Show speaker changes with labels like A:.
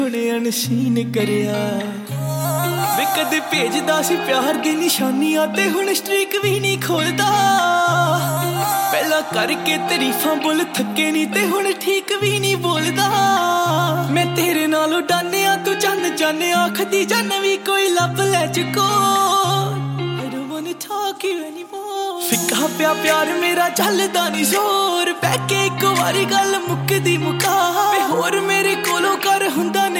A: हुणे अनसीन करिया वे कदे भेजदा सी प्यार दी निशानियां ते हुण स्ट्रीक भी नहीं खोलदा पहला करके तारीफां बोल थके नहीं ते हुण ठीक भी नहीं बोलदा मैं तेरे नालों डान्या तू चन्न जाने आखदी जन भी कोई लब ले चुको I don't wanna talk you anymore फिक्का पिया प्यार मेरा चलदा नहीं जोर बह के एक बारी गल मुकदी मुका होर मेरे कोलों कर हुंदा